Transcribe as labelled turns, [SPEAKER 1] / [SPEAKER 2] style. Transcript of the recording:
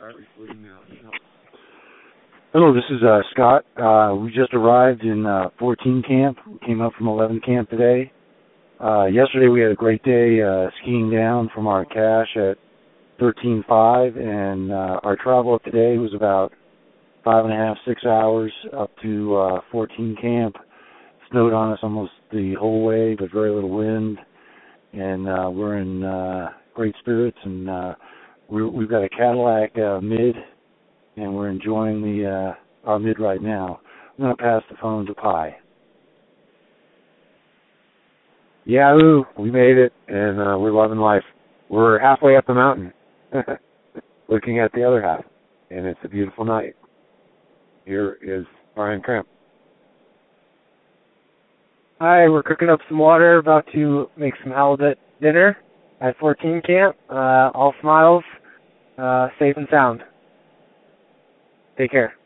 [SPEAKER 1] start recording now.
[SPEAKER 2] Hello, this is Scott. We just arrived in 14 camp. We came up from 11 camp today. Yesterday we had a great day skiing down from our cache at 13.5, and our travel up today was about 5.5, 6 hours up to 14 camp. Snowed on us almost the whole way, but very little wind, and we're in great spirits, and we've got a Cadillac mid, and we're enjoying our mid right now. I'm going to pass the phone to Pi.
[SPEAKER 1] Yahoo! We made it, and we're loving life. We're halfway up the mountain, looking at the other half, and it's a beautiful night. Here is Brian Cramp.
[SPEAKER 3] Hi, we're cooking up some water, about to make some halibut dinner at 14 camp. All smiles, safe and sound. Take care.